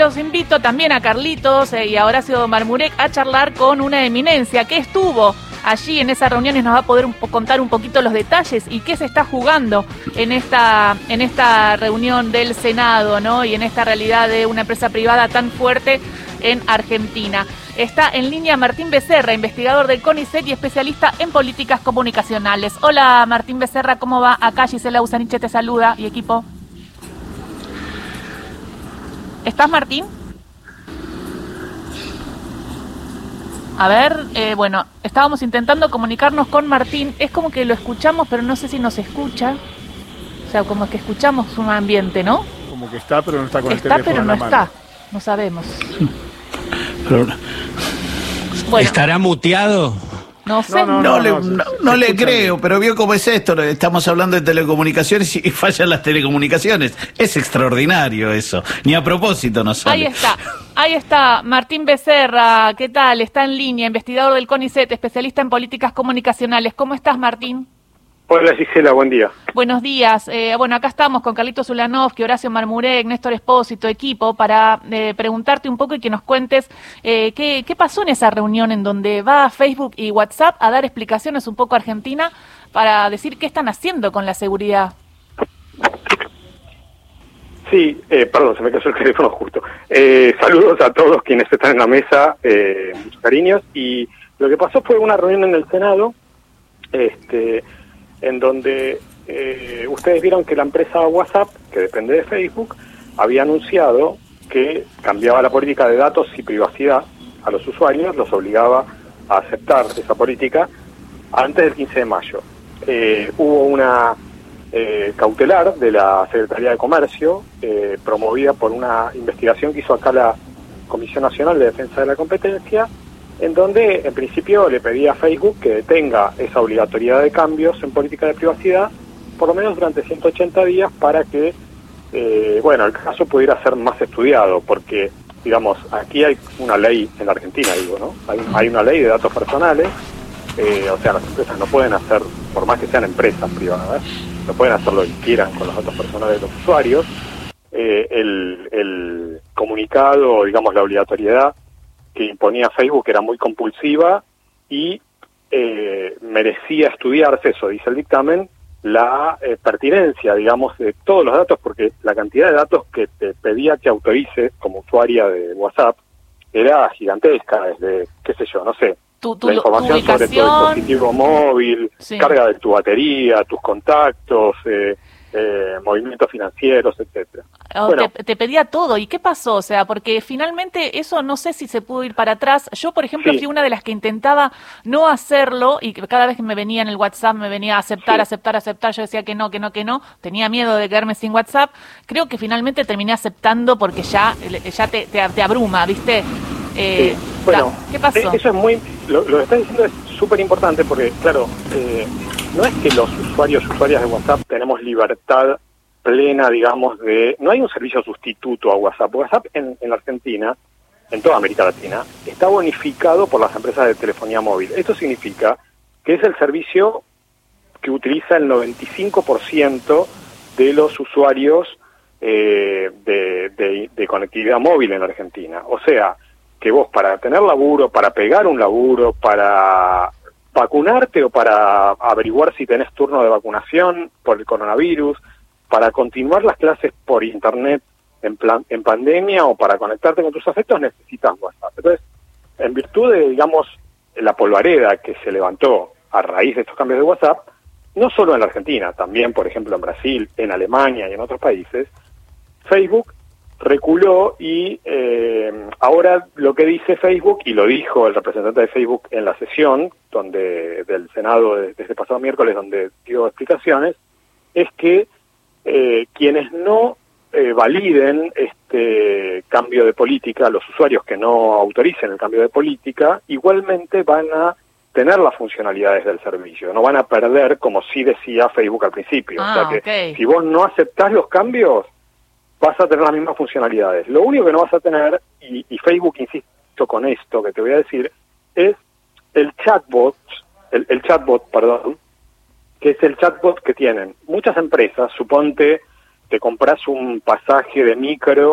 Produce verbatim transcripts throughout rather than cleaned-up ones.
Los invito también a Carlitos eh, y a Horacio Marmurek a charlar con una eminencia que estuvo allí en esa reunión y nos va a poder un po- contar un poquito los detalles y qué se está jugando en esta en esta reunión del Senado, ¿no? Y en esta realidad de una empresa privada tan fuerte en Argentina. Está en línea Martín Becerra, investigador del CONICET y especialista en políticas comunicacionales. Hola Martín Becerra, ¿cómo va? Acá Gisela Usaniche te saluda y equipo. ¿Estás, Martín? A ver, eh, bueno, estábamos intentando comunicarnos con Martín. Es como que lo escuchamos, pero no sé si nos escucha. O sea, como que escuchamos un ambiente, ¿no? Como que está, pero no está con está, el teléfono pero en no la está. mano. No sabemos. Pero, Bueno, ¿estará muteado? no sé. No, No, no, le, no, se- no, se no le escucha creo, bien. pero vio cómo es esto. Estamos hablando de telecomunicaciones y fallan las telecomunicaciones. Es extraordinario eso. Ni a propósito no sale. Ahí está, ahí está, Martín Becerra, ¿qué tal? Está en línea, investigador del CONICET, especialista en políticas comunicacionales. ¿Cómo estás, Martín? Hola Gisela, buen día. Buenos días. Eh, bueno, acá estamos con Carlitos Ulanovsky, Horacio Marmurek, Néstor Espósito, equipo, para eh, preguntarte un poco y que nos cuentes eh, qué, qué pasó en esa reunión en donde va Facebook y WhatsApp a dar explicaciones un poco a Argentina para decir qué están haciendo con la seguridad. Sí, eh, perdón, se me cayó el teléfono justo. Eh, saludos a todos quienes están en la mesa, eh, muchos cariños. Y lo que pasó fue una reunión en el Senado, este, en donde eh, ustedes vieron que la empresa WhatsApp, que depende de Facebook, había anunciado que cambiaba la política de datos y privacidad a los usuarios, los obligaba a aceptar esa política antes del quince de mayo. Eh, hubo una eh, cautelar de la Secretaría de Comercio, eh, promovida por una investigación que hizo acá la Comisión Nacional de Defensa de la Competencia, en donde en principio le pedía a Facebook que detenga esa obligatoriedad de cambios en política de privacidad, por lo menos durante ciento ochenta días, para que, eh, bueno, el caso pudiera ser más estudiado, porque, digamos, aquí hay una ley en la Argentina, digo, ¿no? Hay, hay una ley de datos personales, eh, o sea, las empresas no pueden hacer, por más que sean empresas privadas, no pueden hacer lo que quieran con los datos personales de los usuarios. Eh, el, el comunicado, digamos, la obligatoriedad que imponía Facebook era muy compulsiva y eh, merecía estudiarse, eso dice el dictamen, la eh, pertinencia, digamos, de todos los datos, porque la cantidad de datos que te pedía que autorices como usuaria de WhatsApp era gigantesca, desde, qué sé yo, no sé, Tu, tu, la información tu sobre tu ubicación. dispositivo móvil, Sí. carga de tu batería, tus contactos, eh, eh, movimientos financieros, etcétera. O Bueno. te, te pedía todo. ¿Y qué pasó? O sea, porque finalmente eso no sé si se pudo ir para atrás. Yo, por ejemplo, Sí. fui una de las que intentaba no hacerlo y que cada vez que me venía en el WhatsApp me venía a aceptar, Sí. aceptar, aceptar. Yo decía que no, que no, que no. Tenía miedo de quedarme sin WhatsApp. Creo que finalmente terminé aceptando porque ya, ya te, te, te abruma, ¿viste? Eh, Sí. Bueno, ¿qué pasó? eh, eso es muy, lo, lo que estás diciendo es súper importante porque, claro, eh, no es que los usuarios y usuarias de WhatsApp tenemos libertad plena, digamos, de... No hay un servicio sustituto a WhatsApp. WhatsApp en, en la Argentina, en toda América Latina, está bonificado por las empresas de telefonía móvil. Esto significa que es el servicio que utiliza el noventa y cinco por ciento de los usuarios eh, de, de, de conectividad móvil en la Argentina. O sea, que vos para tener laburo, para pegar un laburo, para vacunarte o para averiguar si tenés turno de vacunación por el coronavirus, para continuar las clases por internet en, plan, en pandemia o para conectarte con tus afectos, necesitas WhatsApp. Entonces, en virtud de, digamos, la polvareda que se levantó a raíz de estos cambios de WhatsApp, no solo en la Argentina, también, por ejemplo, en Brasil, en Alemania y en otros países, Facebook reculó y eh, ahora lo que dice Facebook, y lo dijo el representante de Facebook en la sesión donde del Senado de, de este pasado miércoles, donde dio explicaciones, es que eh, quienes no eh, validen este cambio de política, los usuarios que no autoricen el cambio de política, igualmente van a tener las funcionalidades del servicio, no van a perder, como sí decía Facebook al principio. Ah, o sea que okay. Si vos no aceptás los cambios, vas a tener las mismas funcionalidades. Lo único que no vas a tener, y, y Facebook insisto con esto que te voy a decir, es el chatbot, el, el chatbot, perdón, que es el chatbot que tienen muchas empresas. Suponte, te compras un pasaje de micro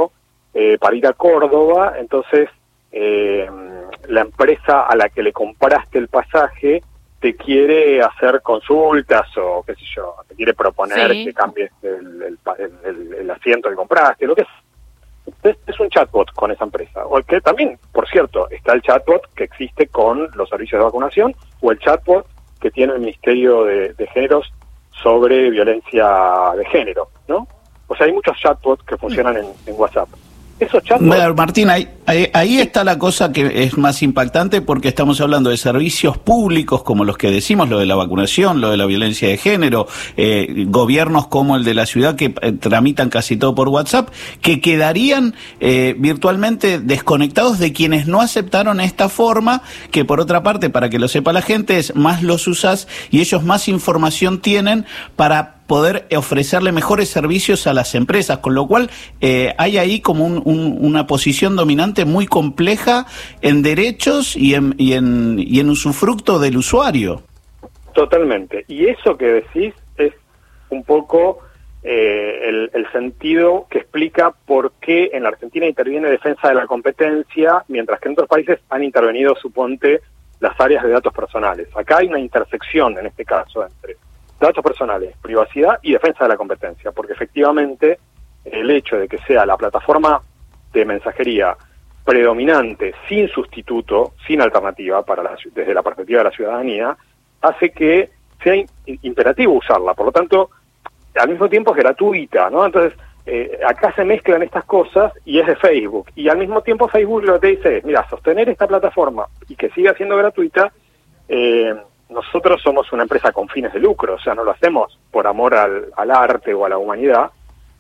eh, para ir a Córdoba, entonces eh, la empresa a la que le compraste el pasaje te quiere hacer consultas o qué sé yo, te quiere proponer sí. que cambies el, el, el, el asiento que compraste, lo que es. Es, es un chatbot con esa empresa. O que también, por cierto, está el chatbot que existe con los servicios de vacunación o el chatbot que tiene el Ministerio de, de Géneros sobre violencia de género, ¿no? O sea, hay muchos chatbots que funcionan en, en WhatsApp. Esos chatbots... Bueno, Martín, ahí, ahí, ahí está la cosa que es más impactante porque estamos hablando de servicios públicos como los que decimos, lo de la vacunación, lo de la violencia de género, eh, gobiernos como el de la ciudad que eh, tramitan casi todo por WhatsApp, que quedarían eh, virtualmente desconectados de quienes no aceptaron esta forma, que por otra parte, para que lo sepa la gente, es más los usas y ellos más información tienen para poder ofrecerle mejores servicios a las empresas, con lo cual eh, hay ahí como un, un, una posición dominante muy compleja en derechos y en, y en, y en usufructo del usuario. Totalmente. Y eso que decís es un poco eh, el, el sentido que explica por qué en la Argentina interviene defensa de la competencia, mientras que en otros países han intervenido, suponte, las áreas de datos personales. Acá hay una intersección, en este caso, entre datos personales, privacidad y defensa de la competencia, porque efectivamente el hecho de que sea la plataforma de mensajería predominante, sin sustituto, sin alternativa para la, desde la perspectiva de la ciudadanía, hace que sea in, imperativo usarla. Por lo tanto, al mismo tiempo es gratuita, ¿no? Entonces, eh, acá se mezclan estas cosas y es de Facebook. Y al mismo tiempo Facebook lo que te dice es, mira, sostener esta plataforma y que siga siendo gratuita, eh, nosotros somos una empresa con fines de lucro, o sea, no lo hacemos por amor al, al arte o a la humanidad,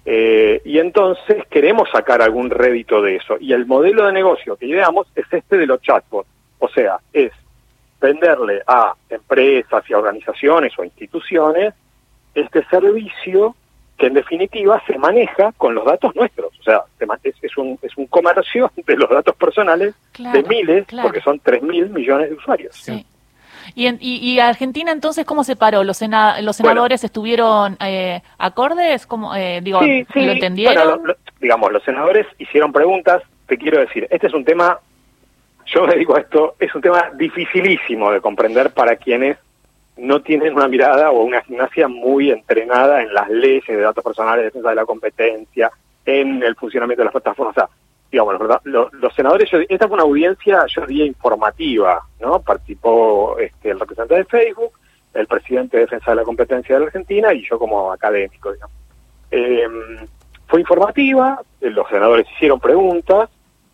eh, y entonces queremos sacar algún rédito de eso. Y el modelo de negocio que ideamos es este de los chatbots, o sea, es venderle a empresas y a organizaciones o instituciones este servicio que en definitiva se maneja con los datos nuestros, o sea, es, es, un, es un comercio de los datos personales claro, de miles, claro. porque son tres mil millones de usuarios. Sí. ¿Y, en, y, y Argentina entonces cómo se paró? ¿Los, sena, los senadores bueno, estuvieron eh, acordes? ¿Cómo, eh, digo, sí, sí. ¿lo entendieron? Bueno, lo, lo, digamos, los senadores hicieron preguntas. Te quiero decir, este es un tema, yo me dedico a esto, es un tema dificilísimo de comprender para quienes no tienen una mirada o una gimnasia muy entrenada en las leyes de datos personales, defensa de la competencia, en el funcionamiento de las plataformas. O sea, digamos, ¿verdad? Los, los senadores, yo, esta fue una audiencia, yo diría, informativa, ¿no? Participó este, el representante de Facebook, el presidente de Defensa de la Competencia de la Argentina y yo como académico, digamos. Eh, fue informativa, los senadores hicieron preguntas,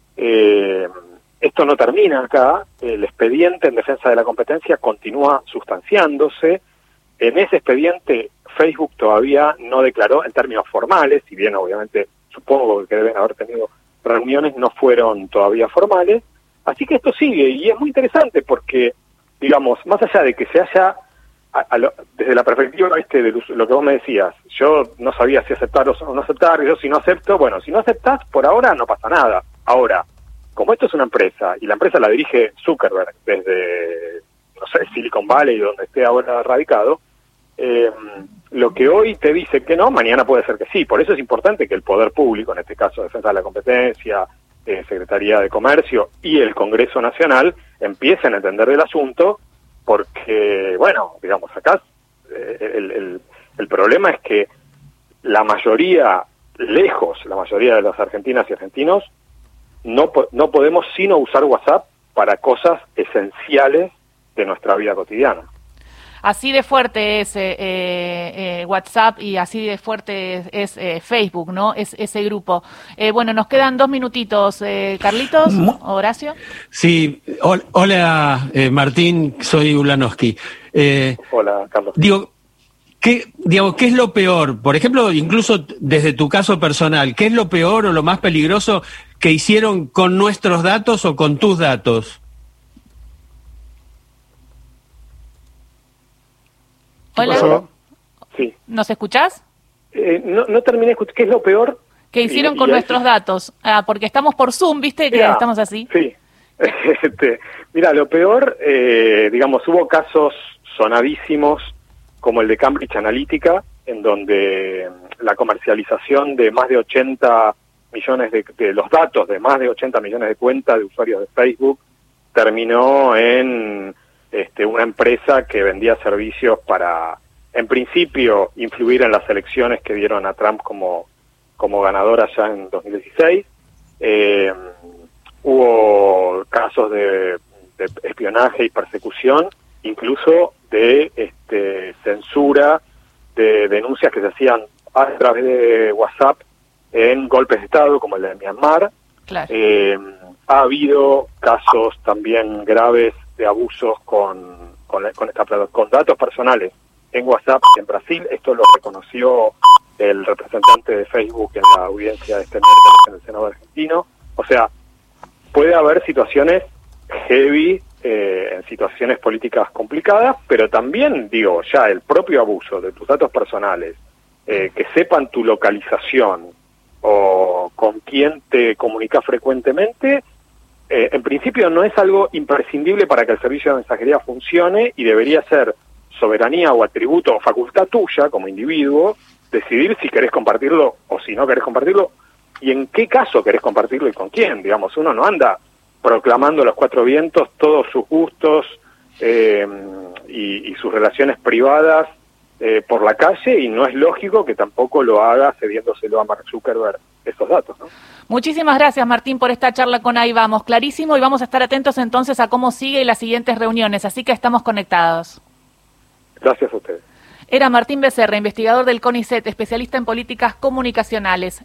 eh, esto no termina acá, el expediente en Defensa de la Competencia continúa sustanciándose. En ese expediente Facebook todavía no declaró en términos formales, si bien obviamente supongo que deben haber tenido reuniones, no fueron todavía formales, así que esto sigue y es muy interesante porque, digamos, más allá de que se haya, a, a lo, desde la perspectiva este de lo que vos me decías, yo no sabía si aceptar o no aceptar, yo si no acepto, bueno, si no aceptás, por ahora no pasa nada. Ahora, como esto es una empresa, y la empresa la dirige Zuckerberg desde, no sé, Silicon Valley, donde esté ahora radicado, eh, lo que hoy te dice que no, mañana puede ser que sí. Por eso es importante que el poder público, en este caso Defensa de la Competencia, eh, Secretaría de Comercio y el Congreso Nacional, empiecen a entender el asunto, porque, bueno, digamos, acá eh, el, el, el problema es que la mayoría, lejos, la mayoría de las argentinas y argentinos, no, no podemos sino usar WhatsApp para cosas esenciales de nuestra vida cotidiana. Así de fuerte es eh, eh, WhatsApp y así de fuerte es, es eh, Facebook, ¿no? Es ese grupo. Eh, bueno, nos quedan dos minutitos. Eh, Carlitos, Horacio. Sí, hola eh, Martín, soy Ulanowski. Eh, hola, Carlos. Digo, ¿qué, digamos, ¿qué es lo peor? Por ejemplo, incluso desde tu caso personal, ¿qué es lo peor o lo más peligroso que hicieron con nuestros datos o con tus datos? Hola. Sí. ¿Nos escuchás? Eh, no, no terminé de escuchar. ¿Qué es lo peor? ¿Qué hicieron y, con y nuestros ahí... datos? Ah, porque estamos por Zoom, ¿viste? Que Mirá, estamos así. Sí. este, mira, lo peor, eh, digamos, hubo casos sonadísimos como el de Cambridge Analytica, en donde la comercialización de más de ochenta millones de, de los datos de más de ochenta millones de cuentas de usuarios de Facebook terminó en este, una empresa que vendía servicios para, en principio, influir en las elecciones que dieron a Trump como, como ganadora ya en dos mil dieciséis. Eh, hubo casos de, de espionaje y persecución, incluso de este, censura de denuncias que se hacían a través de WhatsApp en golpes de Estado, como el de Myanmar. Claro. Eh, ha habido casos también graves de abusos con, con, con, esta, con datos personales en WhatsApp en Brasil. Esto lo reconoció el representante de Facebook en la audiencia de este miércoles en el Senado argentino. O sea, puede haber situaciones heavy, eh, en situaciones políticas complicadas, pero también, digo, ya el propio abuso de tus datos personales, eh, que sepan tu localización o con quién te comunicas frecuentemente, eh, en principio no es algo imprescindible para que el servicio de mensajería funcione y debería ser soberanía o atributo o facultad tuya como individuo decidir si querés compartirlo o si no querés compartirlo y en qué caso querés compartirlo y con quién. Digamos, uno no anda proclamando a los cuatro vientos todos sus gustos eh, y, y sus relaciones privadas eh, por la calle, y no es lógico que tampoco lo haga cediéndoselo a Mark Zuckerberg esos datos, ¿no? Muchísimas gracias, Martín, por esta charla con Ahí Vamos. Clarísimo, y vamos a estar atentos entonces a cómo sigue las siguientes reuniones, así que estamos conectados. Gracias a ustedes. Era Martín Becerra, investigador del CONICET, especialista en políticas comunicacionales.